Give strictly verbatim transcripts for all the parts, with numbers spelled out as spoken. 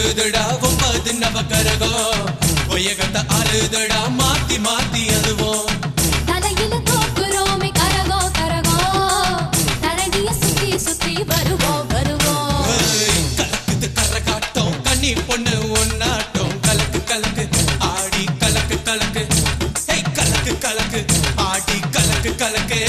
சுத்துதுடா ஒன்பது நவகரகோ ஒயகத்த ஆளுதடா மாத்தி மாத்தி அதுவோ தலையில தூக்குறோமே கரகோ கரகோ தரணிய சுத்தி சுத்தி வருவோம் வருவோம் கலக்குது கரகாட்டம் கண்ணி பொண்ணு ஒன்னாட்டம் கலக்கு கலக்கு ஆடி கலக்கு கலக்கு ஹே கலக்கு கலக்கு ஆடி கலக்கு கலக்கு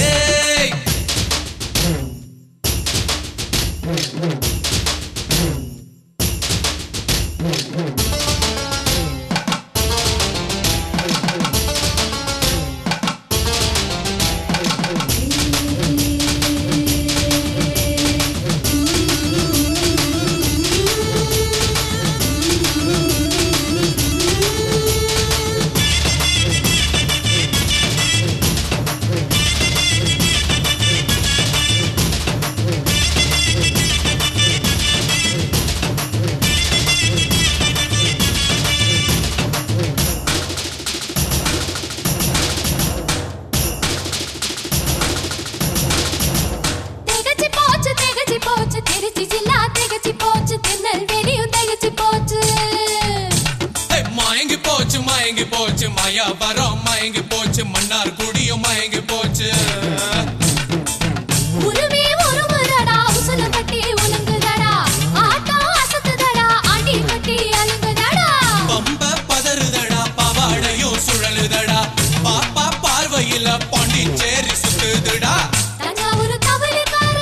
மயங்கி போச்சு மாயாவரம் மயங்கி போச்சு மன்னார் குடியும் மயங்கி போச்சு உருவி உருமுறடா உசல கட்டி உலங்குதடா ஆட்டம் அசத்துதடா ஆண்டி கட்டி அலங்குதடா பம்ப பதறுதடா பாவாடையும் சுழலுதடா பாப்பா பார்வையில பாண்டிச்சேரி சுத்துதுடா தஞ்சாவூர் கவலைக்காரா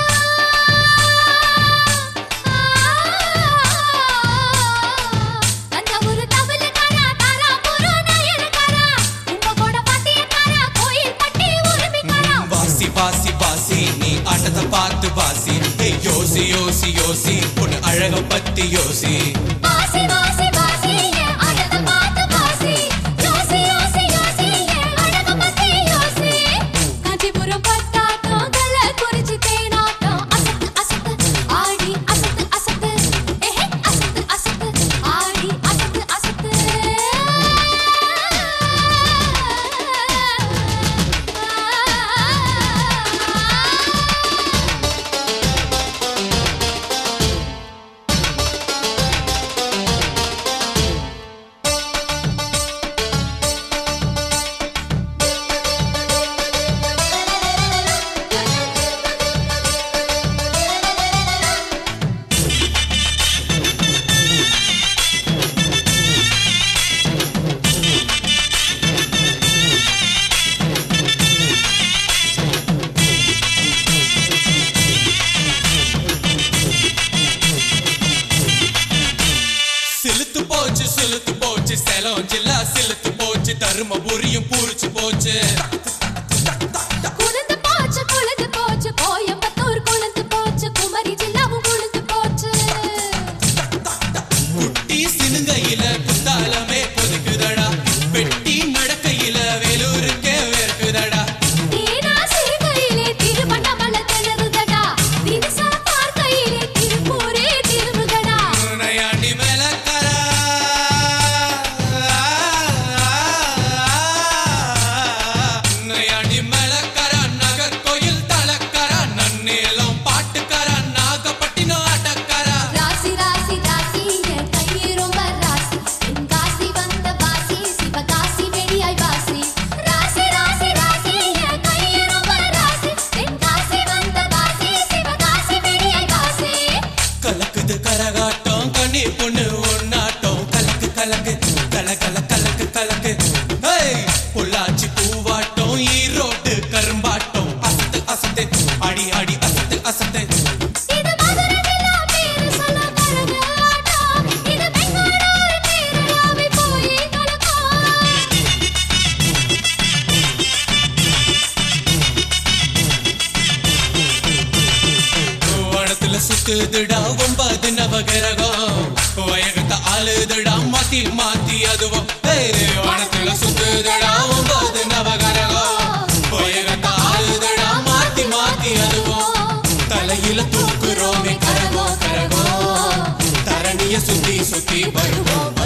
தஞ்சாவூர் கவலைக்காரா தாராபுர நாயனக்காரா உங்ககூட பாட்டியக்காரா கோயில் பட்டி உரிமைக்காரா வாசி வாசி வாசி நீ ஆட்டத்தை பார்த்து வாசி யோசி யோசி யோசி உன் அழக பத்தி யோசி வாசி வாசி வாசி ஆட்டத்தை பார்த்து வாசி யோசி யோசி யோசி அழக பத்தி யோசி காஞ்சிபுரம் பட்டாட்டம் கல குறிச்சி தேனாட்டம் அசத்து அசத்து ஆடி அசத்து அசத்து ஏஹே அசத்து அசத்து ஆடி அசத்து அசத்து சிலுத்து போச்சு சிலுத்து போச்சு சேலம் ஜில்லா சிலுத்து போச்சு தருமபுரியும் பூரிச்சு போச்சு குளிந்து போச்சு குளிந்து போச்சு கோயம்புத்தூர் குளிந்து போச்சு குமரி ஜில்லாவும் குளிந்து போச்சு குட்டி சினுங்கையில குத்தாலமே கொதிக்குதடா வெட்டி நடக்கையில வேலூருக்கே வேர்க்குதடா தீனா சிறுகையிலே திருவண்ணாமலை திணறுதடா திரிசா பார்க்கையிலே திருப்பூரே திரும்புதடா நயாண்டி மேலக்கரா நயாண்டி மேலக்கரா நகர்கோயில் தலக்கரா நன்னேலம் பாட்டுக்கரா நாகப்பட்டினம் ஆட்டக்கரா ராசி ராசி ராசி என் கையே ரொம்ப ராசி என் காசி வந்த வாசி சிவகாசி வெடியாய் வாசி ராசி ராசி ராசி என் கையே ரொம்ப ராசி என் காசி வந்த வாசி சிவகாசி வெடியாய் வாசி கலக்குது கரகாட்டம் கண்ணி பொண்ணு ஒன்னாட்டம் கலக்கு கலக்கு கல கல கலக்கு கலக்கு ஹேய் பொள்ளாச்சி பூவாட்டம் ஈரோடு கரும்பாட்டம் அசத்து அசத்து அடி அடி அசத்து அசத்து இது மதுரை ஜில்லா பேரு சொல்ல கரகாட்டம் இது பெங்களூர் கேரளாவை போய் கலக்கும் வனத்துல சுத்துதுடா ஒன்பது நவகிரகம் வயகத்த ஆளுதுடா மாத்தி மாத்தி அதுவும் வனத்துல சுத்துதுடா ஒன்பது நவகிரகம் வயகத்த ஆளுதுடா மாத்தி மாத்தி அதுவும் தலையில தூக்குறோமே கரகோ கரகோ தரணிய சுத்தி சுத்தி வருவோம்